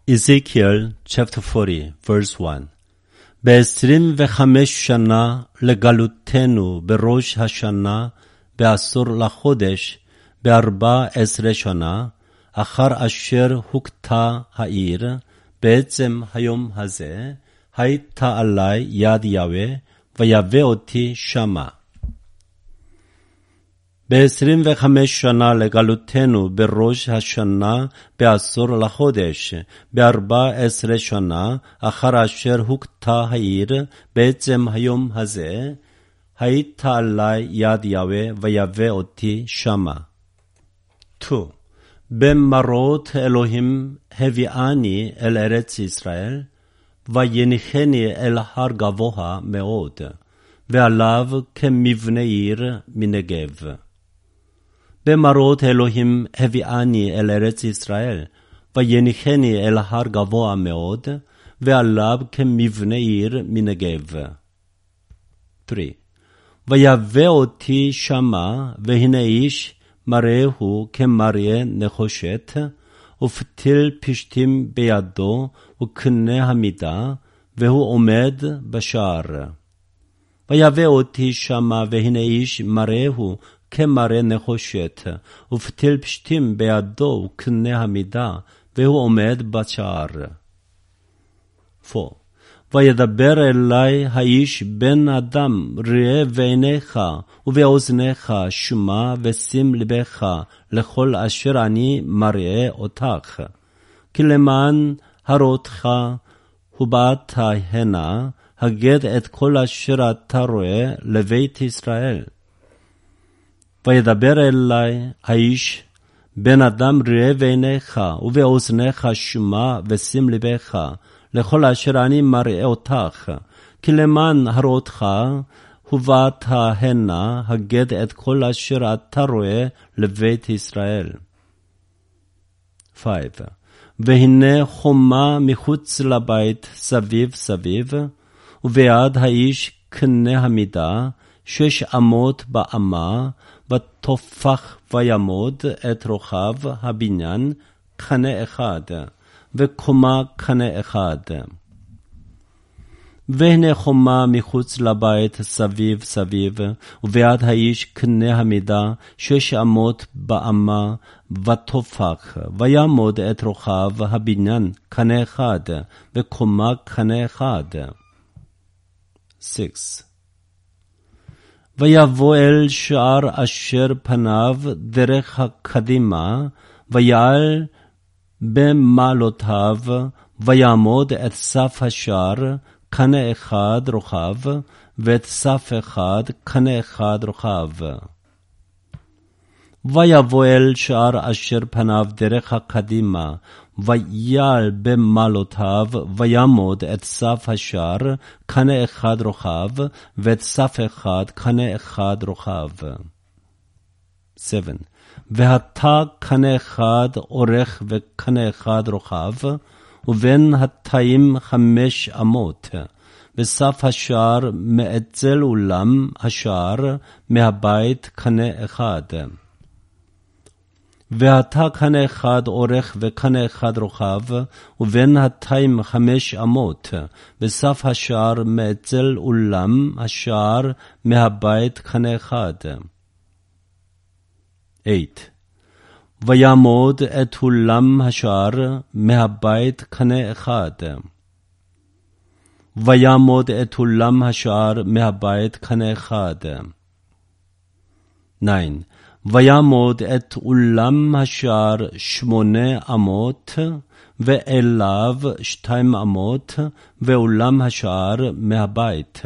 Ezekiel chapter 40 verse 1 ב-25 שנה לגלותנו בראש השנה, בעשור לחודש, ב-14 שנה, אחר אשר הוכתה העיר, בעצם היום הזה, הייתה עלי יד יהוה, ויבא אותי שמה. ב-25 שנה לגלותנו בראש השנה, בעשור לחודש, ב-14 שנה, אחר אשר הוכתה העיר, בעצם היום הזה, הייתה עלי יד יהוה, ויבא אותי שמה. 2. במראות אלוהים הביאני אל ארץ ישראל, ויניחני אל הר גבוה מאוד, ועליו כמבנה עיר מנגב. במראות אלוהים הביאני אל ארץ ישראל, ויניחני אל הר גבוה מאוד, ועליו כמבנה עיר מנגב. 3. ויבא אותי שמה, והנה איש מראהו כמראה נחושת, ופתיל פשתים בידו, וקנה המידה, והוא עומד בשער. ויבא אותי שמה, והנה איש מראהו כמראה נחושת, ופתיל פשתים בידו, וקנה המידה, והוא עומד בשער. 4. וידבר אלי האיש בן אדם, ראה בעיניך ובאוזניך שמע, ושים לבך לכל אשר אני מראה אותך. כי למען הראותך ובאת הנה, הגד את כל אשר אתה רואה לבית ישראל. וידבר אלי האיש בן אדם, ראה בעיניך ובאוזניך שמע, ושים לבך לכל אשר אני מראה אותך, כי למען הראותך ובאת הנה, הגד את כל אשר אתה רואה לבית ישראל. 5. והנה חומה מחוץ לבית סביב סביב, וביד האיש קנה המידה, 6 אמות באמה, ותופח וימוד את רוחב הבניין קנה אחד, וקומה קנה אחד. והנה חומה מחוץ לבית סביב סביב, וביד האיש קנה המידה, 6 אמות באמה, ותופח וימוד את רוחב הבניין קנה אחד, וקומה קנה אחד. 6. ויבוא אל שער אשר פניו דרך הקדימה, ויעל במעלותיו, ויעמוד את סף השער קנה אחד רוחב, ואת סף אחד קנה אחד רוחב. ויבוא אל שער אשר פניו דרך הקדימה, ויעל במעלותיו, ויעמוד את סף השער קנה אחד רוחב, ואת סף אחד קנה אחד רוחב. 7. והתה קנה אחד אורך וקנה אחד רוחב, ובין התאים 5 אמות, וסף השער מאצל אולם השער מהבית קנה אחד. והתה קנה אחד אורך וקנה אחד רוחב, ובין התאים 5 אמות, וסף השער מאצל אולם השער מהבית קנה אחד. 8. ויעמוד את אולם השער מהבית קנה אחד. ויעמוד את אולם השער מהבית קנה אחד. 9. ויעמוד את אולם השער 8 אמות, ואליו 2 אמות, ואולם השער מהבית.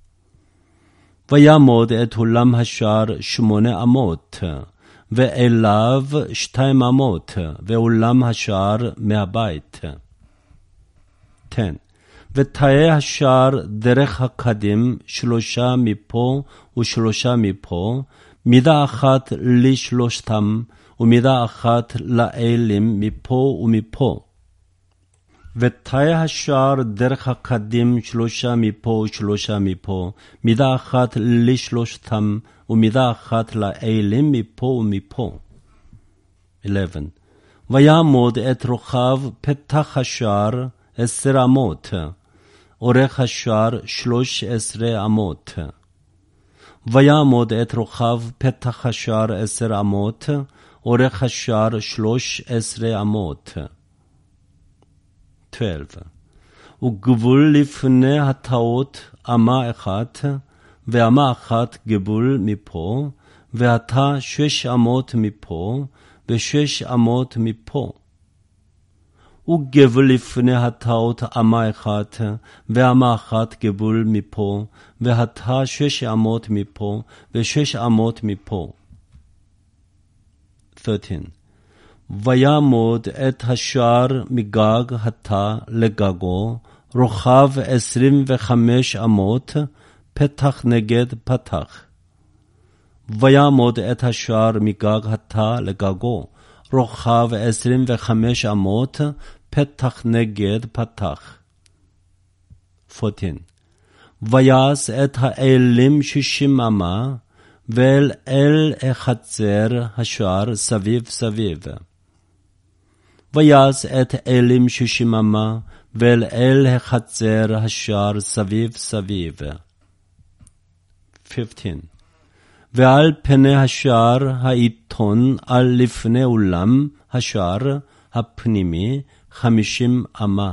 ויעמוד את אולם השער 8 אמות, ואליו 2 אמות, ואולם השער מהבית. 10. ותאי השער דרך הקדים 3 מפה ו3 מפה, מידה אחת לשלושתם, ומידה אחת לאלים מפה ומפה. ותאי השער דרך הקדים 3 מפה ו3 מפה, מידה אחת לשלושתם, ומידה אחת לאלים מפה ומפה. 11. ויעמוד את רוחב פתח השער 10 אמות, אורך השער 13 אמות. ויעמוד את רוחב פתח השער 10 אמות, אורך השער 13 אמות. 12. וגבול לפני התאות אמה אחת, ואמה אחת גבול מפה, והתא 6 אמות מפה, ו6 אמות מפה. וגבול לפני התאות אמה אחת, ואמה אחת גבול מפה, והתא 6 אמות מפה, ו6 אמות מפה. 13. ויעמוד את השער מגג התא לגגו, רוחב 25 אמות, פתח נגד פתח. ויעמוד את השער מגג התא לגגו, רוחב 25 אמות, פתח נגד פתח. 14. ויעש את האלים 60 אמה, ואל החצר השער סביב סביב. ויעש את אלים 60 אמה, ואל החצר השער סביב סביב. 15. ועל פני השער העיתון על לפני אולם השער הפנימי 50 אמה.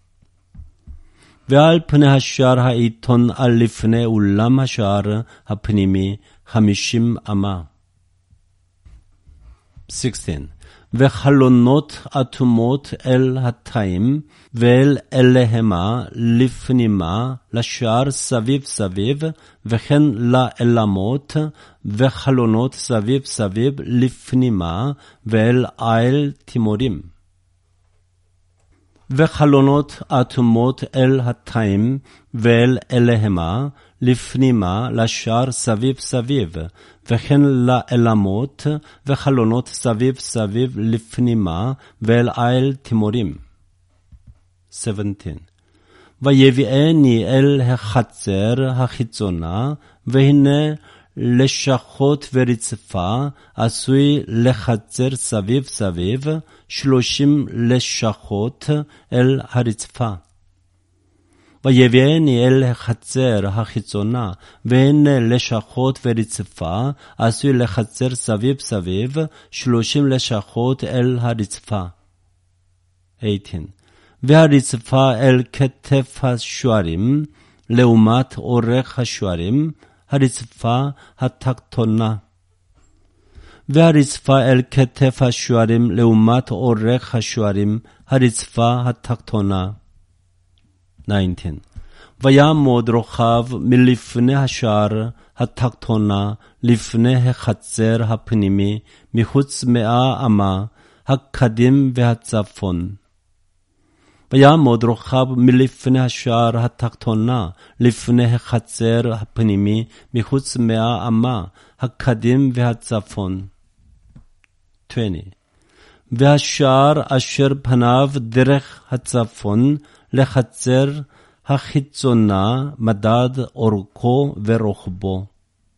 ועל פני השער העיתון על לפני אולם השער הפנימי 50 אמה. 16. וחלונות אטומות אל התאים, ואל אליהמה לפנימה לשער סביב סביב, וכן לאלמות, וחלונות סביב סביב לפנימה, ואל איל תימורים. וחלונות אטומות אל התאים, ואל אליהמה לפנימה לשער סביב סביב, וכן לאלמות, וחלונות סביב סביב לפנימה, ואל איל תימורים. 17. ויביאני אל החצר החיצונה, והנה לשכות ורצפה עשוי לחצר סביב סביב, 30 לשכות אל הרצפה. ויביאני אל החצר החיצונה, והנה לשכות ורצפה עשוי לחצר סביב סביב, 30 לשכות אל הרצפה. 18. והרצפה אל כתף השוערים, לעומת אורך השוערים, הרצפה התחתונה. והרצפה אל כתף השוערים, לעומת אורך השוערים, הרצפה התחתונה. 19. ויעמוד רוחב מלפני השער התחתונה לפני החצר הפנימי, מחוץ 100 אמה, הקדים והצפון. ויעמוד רוחב מלפני השער התחתונה לפני החצר הפנימי, מחוץ 100 אמה, הקדים והצפון. 20. והשער אשר פניו דרך הצפון לחצר החיצונה, מדד אורכו ורוחבו.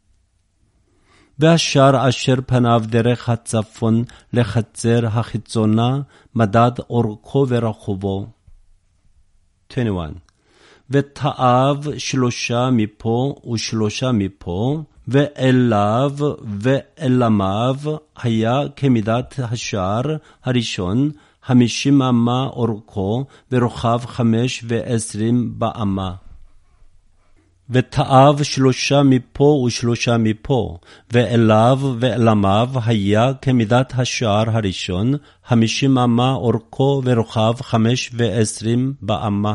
והשער אשר פניו דרך הצפון לחצר החיצונה, מדד אורכו ורוחבו. 21. ותאיו 3 מפה ו3 מפה, ואליו ואלמיו היה כמידת השער הראשון, 50 אמה אורכו, ורוחב 25 באמה. ותאיו 3 מפה ו3 מפה, ואליו ואלמיו היה כמידת השער הראשון, 50 אמה אורכו, ורוחב 25 באמה.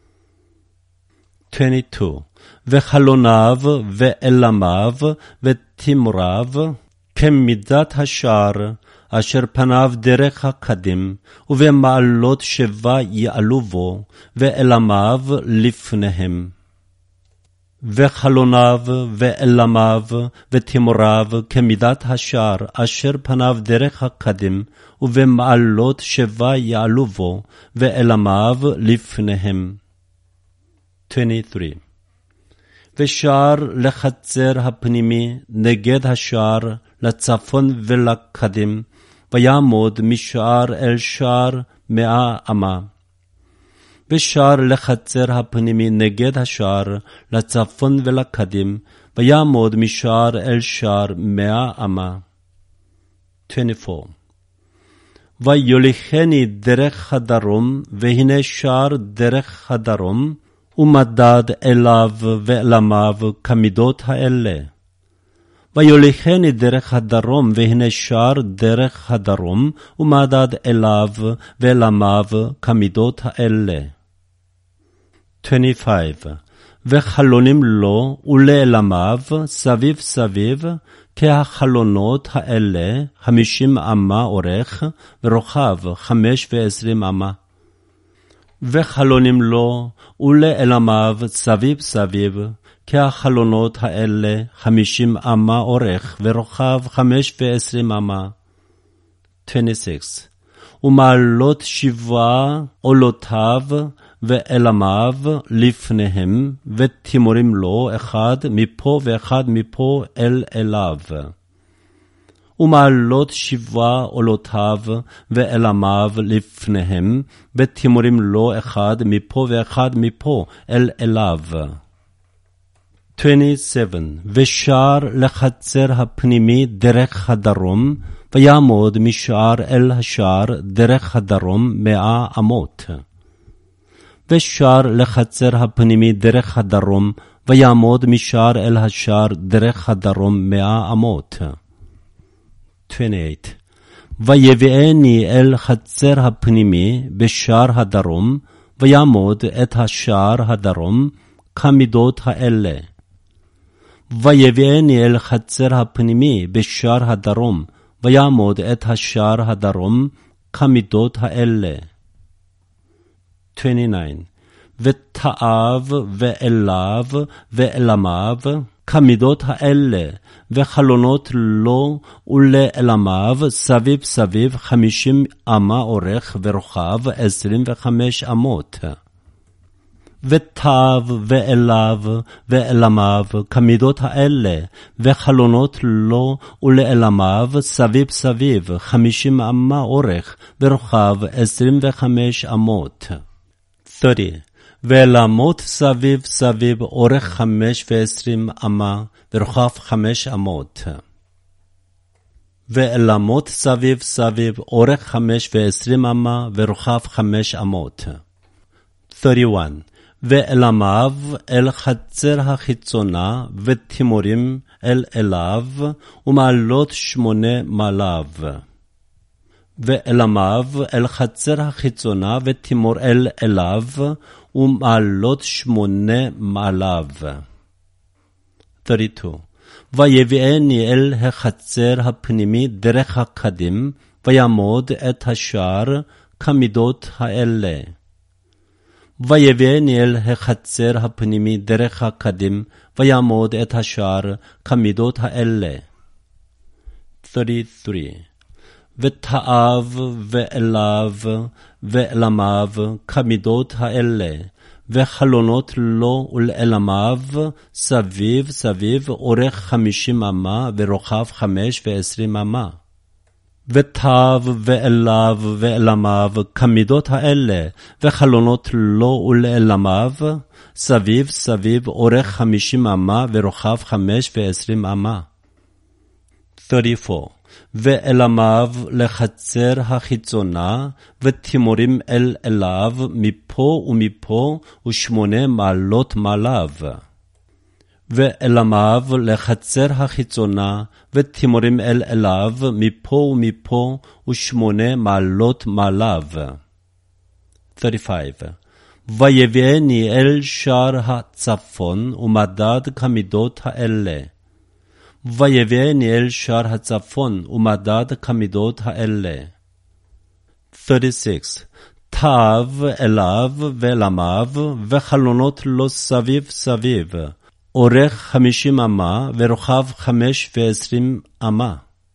22. וחלוניו ואלמיו ותימוריו כמידת השער אשר פניו דרך הקדים, ובמעלות 7 יעלו בו, ואלמיו לפניהם. וחלוניו ואלמיו ותימוריו כמידת השער אשר פניו דרך הקדים, ובמעלות 7 יעלו בו, ואלמיו לפניהם. 23. ושער לחצר הפנימי נגד השער לצפון ולקדים, ויעמוד משער אל שער 100 אמה. ושער לחצר הפנימי נגד השער, לצפון ולקדים, ויעמוד משער אל שער 100 אמה. 24. ויוליכני דרך הדרום, והנה שער דרך הדרום, ומדד אליו ואלמיו כמידות האלה. ויוליכני דרך הדרום, והנה שער דרך הדרום, ומדד אליו ואלמיו כמידות האלה. 25. וחלונים לו ולאלמיו סביב סביב, כהחלונות האלה 50 אמה אורך, ורוחב 25 אמה. וחלונים לו ולאלמיו סביב סביב, כהחלונות האלה 50 אמה אורך, ורוחב 25 אמה. 26. ומעלות 7 עולותיו ואלמיו לפניהם, ותימורים לו אחד מפה ואחד מפה אל אליו. ומעלות 7 עולותיו ואלמיו לפניהם, ותימורים לו אחד מפה ואחד מפה אל אליו. 27. ושער לחצר הפנימי דרך הדרום, ויעמוד משער אל השער דרך הדרום 100 אמות. ושער לחצר הפנימי דרך הדרום, ויעמוד משער אל השער דרך הדרום 100 אמות. 28. ויביאני אל חצר הפנימי בשער הדרום, ויעמוד את השער הדרום כמידות האלה. ויביאני אל חצר הפנימי בשער הדרום, ויעמוד את השער הדרום כמידות האלה. 29. ותאב ואליו ואלמיו כמידות האלה, וחלונות לו ולאלמיו סביב סביב 50 אמה אורך, ורוחב 25 אמות. ותאב ואליו ואלמיו כמידות האלה, וחלונות לו ולאלמיו סביב סביב 50 אמה אורך, ורוחב 25 אמות. 30. ואלמות סביב סביב אורך 25 אמה, ורוחב 5 אמות. ואלמות סביב סביב אורך 25 אמה, ורוחב 5 אמות. 31. ואלמיו אל חצר החיצונה, ותימורים אל אליו, ומעלות 8 מעליו. ואלמיו אל חצר החיצונה, ותימור אל אליו, ומעלות 8 מעליו. 32. ויביאני אל החצר הפנימי דרך הקדים, ויעמוד את השער כמידות האלה. ויביאני אל החצר הפנימי דרך הקדים, ויעמוד את השער כמידות האלה. 33. ותאב ואליו ואלמיו כמידות האלה, וחלונות לו ולאלמיו סביב סביב אורך 50 אמה, ורוחב 25 אמה. ותאב ואליו ואלמיו כמידות האלה, וחלונות לו ולאלמיו סביב סביב אורך 50 אמה, ורוחב 25 אמה. 34. ואלמיו לחצר החיצונה, ותימורים אל אליו מפה ומפה, 8 מעלות מעליו. ואלמיו לחצר החיצונה, ותימורים אל אליו מפה ומפה, 8 מעלות מעליו. 35. ויביאני אל שער הצפון, ומדד כמידות האלה. ויביאני אל שער הצפון, ומדד כמידות האלה. 36. תאב אליו ואלמיו, וחלונות לו סביב סביב, אורך 50 אמה, ורוחב 25 אמה.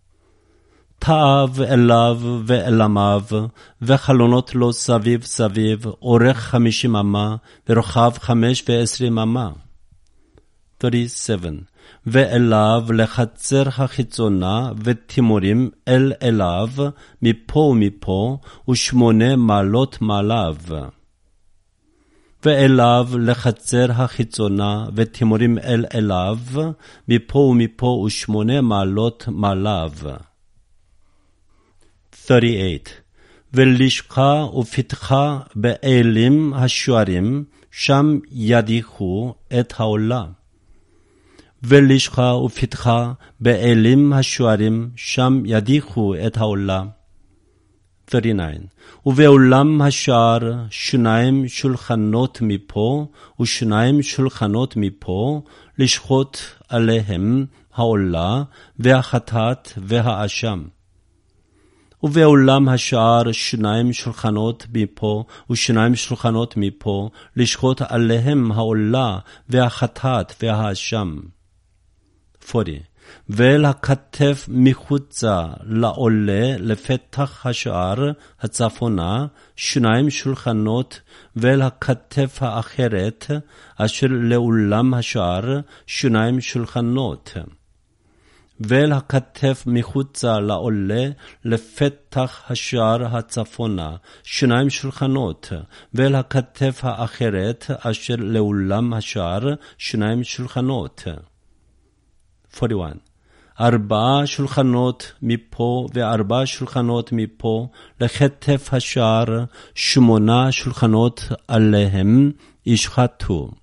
תאב אליו ואלמיו, וחלונות לו סביב סביב, אורך 50 אמה, ורוחב 25 אמה. 37. ואליו לחצר החיצונה ותימורים אל אליו מפה ומפה 8 מעלות מעליו. ואליו לחצר החיצונה ותימורים אל אליו מפה ומפה 8 מעלות מעליו. 38. ולשכה ופתחה באלים השוערים, שם ידיחו את העולה. ולשכה ופתחה באלים השוערים, שם ידיחו את העולה. 39. ובאולם השער 2 שולחנות מפה ו2 שולחנות מפה, לשחוט עליהם העולה והחטאת והאשם. ובאולם השער 2 שולחנות מפה ו2 שולחנות מפה, לשחוט עליהם העולה והחטאת והאשם. 40. ואל הכתף מחוצה לעולה לפתח השער הצפונה 2 שולחנות, ואל הכתף האחרת אשר לאולם השער 2 שולחנות. ואל הכתף מחוצה לעולה לפתח השער הצפונה 2 שולחנות, ואל הכתף האחרת אשר לאולם השער 2 שולחנות. 41. 4 שולחנות מפה ו4 שולחנות מפה, לכתף השער 8 שולחנות עליהם ישחטו.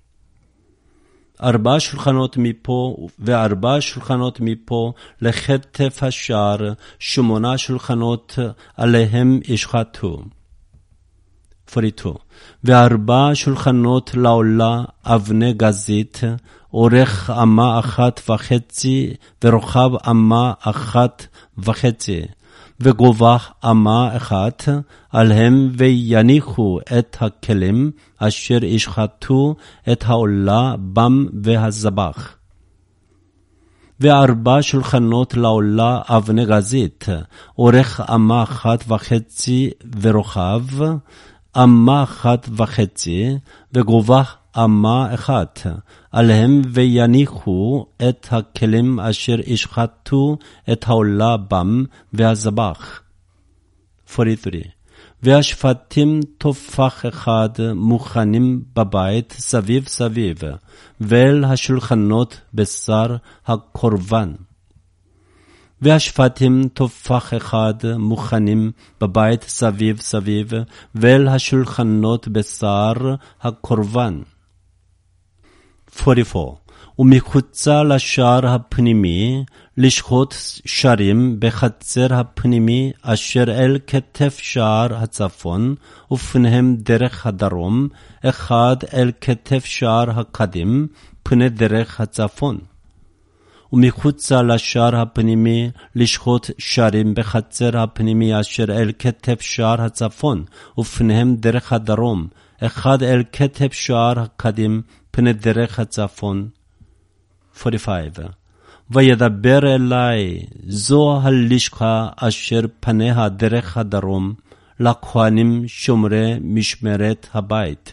4 שולחנות מפה ו4 שולחנות מפה, לכתף השער 8 שולחנות עליהם ישחטו. 42. ו4 שולחנות לעולה אבני גזית, אורך 1.5 ורוחב 1.5 וגובה 1 עליהם, ויניחו את הכלים אשר ישחטו את העולה בם והזבח. ו4 שולחנות לעולה אבני גזית, אורך 1.5 ורוחב 1.5 וגובה 1 עליהם, ויניחו את הכלים אשר ישחטו את העולה בם והזבח. 43. והשפטים תופח אחד מוכנים בבית סביב סביב, ואל השולחנות בשר הקורבן. והשפטים תופח אחד מוכנים בבית סביב סביב, ואל השולחנות בשר הקורבן. 44. ומחוצה לשער הפנימי, לשחוט שרים בחצר הפנימי אשר אל כתף שער הצפון, ופניהם דרך הדרום, אחד אל כתף שער הקדים, פני דרך הצפון. ומחוצה לשער הפנימי, לשחוט שרים בחצר הפנימי אשר אל כתף שער הצפון, ופניהם דרך הדרום, אחד אל כתף שער הקדים, פני דרך הצפון. 45. וידבר אלי, זו הלשכה אשר פניה דרך הדרום, לכהנים שומרי משמרת הבית.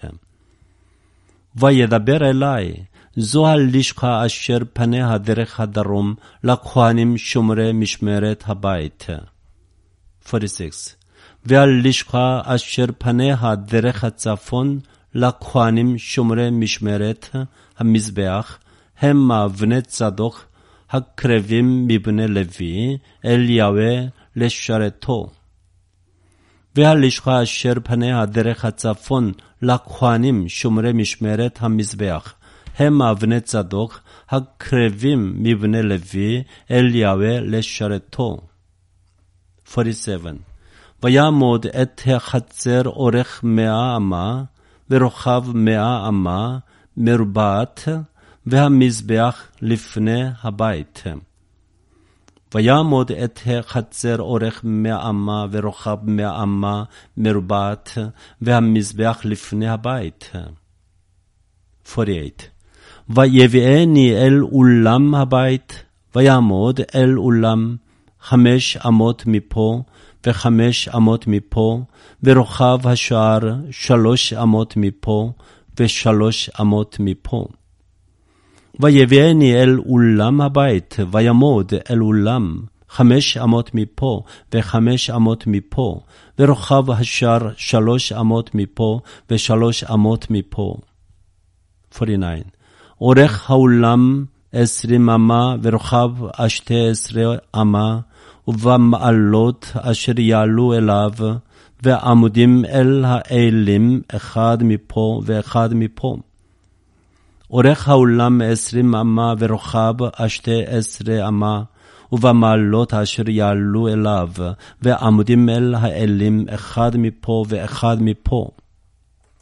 וידבר אלי, זו הלשכה אשר פניה דרך הדרום, לכהנים שומרי משמרת הבית. 46. והלשכה אשר פניה דרך הצפון, לכהנים שומרי משמרת המזבח, הם בני צדוק הקרבים מבני לוי אל יהוה לשרתו. והלשכה אשר פניה דרך הצפון, לכהנים שומרי משמרת המזבח, הם בני צדוק הקרבים מבני לוי אל יהוה לשרתו. 47. ויעמוד את החצר אורך 100 אמה ורוחב 100 אמה מרובעת, והמזבח לפני הבית. ויעמוד את החצר אורך 100 אמה ורוחב 100 אמה מרובעת, והמזבח לפני הבית. 48. ויביאני אל אולם הבית, ויעמוד אל אולם 5 אמות מפה ו5 אמות מפה, ורוחב השער 3 אמות מפה ו3 אמות מפה. ויביאני אל אולם הבית, וימוד אל אולם 5 אמות מפה, ו5 אמות מפה, ורוחב השער 3 אמות מפה, ו3 אמות מפה. 49. אורך האולם 20 אמה, ורוחב 12 אמה, ובמעלות אשר יעלו אליו, ועמודים אל האלים 1 מפה ו1 מפה. אורך האולם 20 אמה, ורוחב 12 אמה, ובמעלות אשר יעלו אליו, ועמודים אל האלים 1 מפה ו1 מפה.